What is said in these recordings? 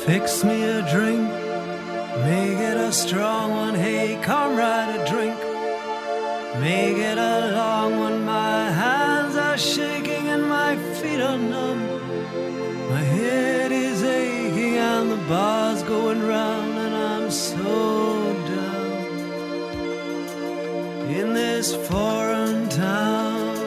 Fix me a drink, make it a strong one. Hey, comrade, a drink, make it a long one. My hands are shaking and my feet are numb. My head is aching and the bar's going round, and I'm so down in this foreign town.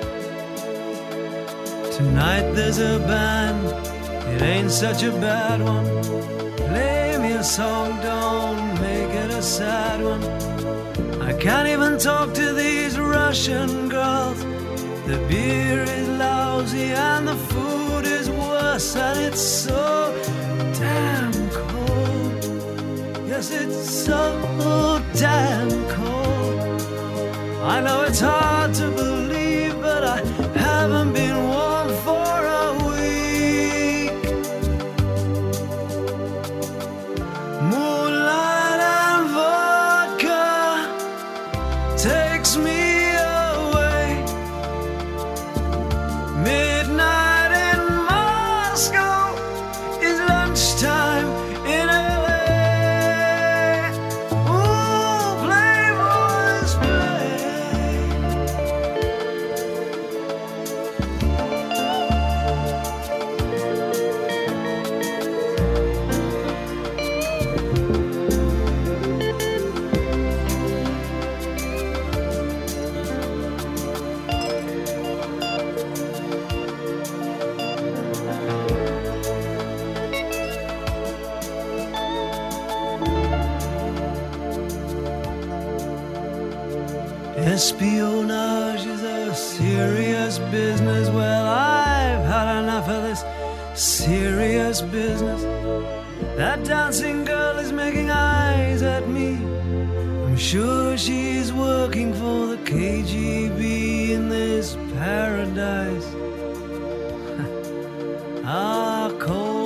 Tonight there's a band, it ain't such a bad one. Play me a song, don't make it a sad one. I can't even talk to these Russian girls. The beer is lousy and the food is worse, and it's so damn cold. Yes, it's so damn cold. I know it's hard to believe, but I haven't been warm for a week. Moonlight and vodka takes me away. Midnight in Moscow is lunchtime in LA. Ooh, playboys play. Espionage is a serious business. Well, I've had enough of this serious business. That dancing girl is making eyes at me. I'm sure she's working for the KGB in this paradise. Our cold